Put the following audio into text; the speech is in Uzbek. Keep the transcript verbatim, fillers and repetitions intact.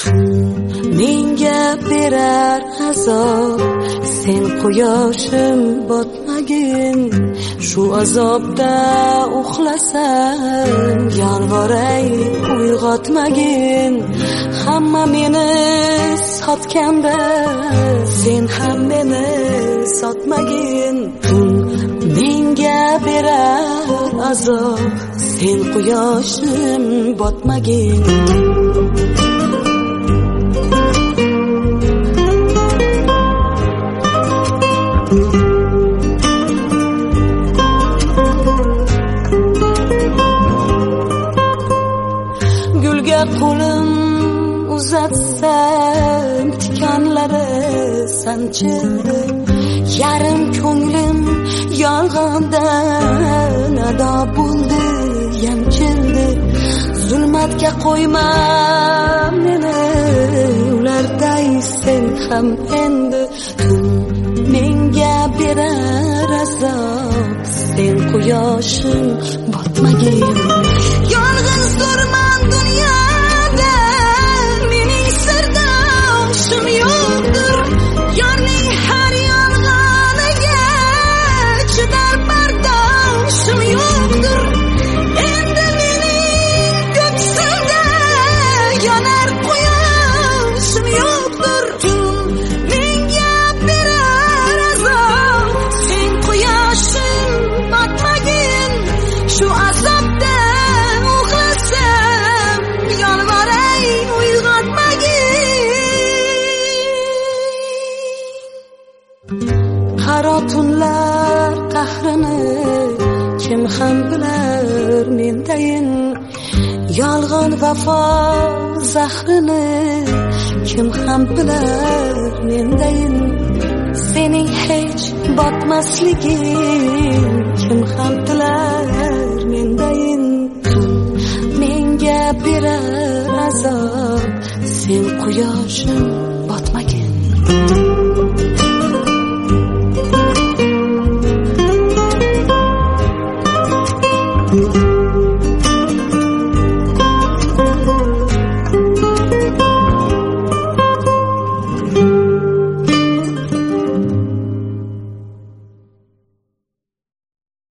menga berar azob, sen quyoshim botmagin. Shu azobda uxlasam, yolvoray uyg'otmagin. Hamma meni sotganda, sen ham meni sotmagin. Menga berar azob, sen quyoshim botmagin. Gulga qo'lim uzatsam, tikanlari sanchildi. Yarim ko'nglim yolg'ondan ado bo'ldi, yamchildi. Zulmatga qo'yma meni, ularday sen ham endi. Menga berar azob, sen quyoshim botmagin. Yolg'iz durman dunyoda, mening sirdoshim yo'qdir. Yorning har yolg'oniga chidar bardoshim yo'qdir. Endi mening ko'ksimda yonar quyoshim yo'qdir. Menga berar azob, sen quyoshim botmagin. Shu azobda uxlasam, yolvoray uyg'otmagin. Qaro tunlar qahrini kim ham bilar mendayin. Yolg'on vafo zahrini kim ham bilar mendayin. Sening hech botmasliging kim ham tilar mendayin. Menga berar azob, sen quyoshim botmagin.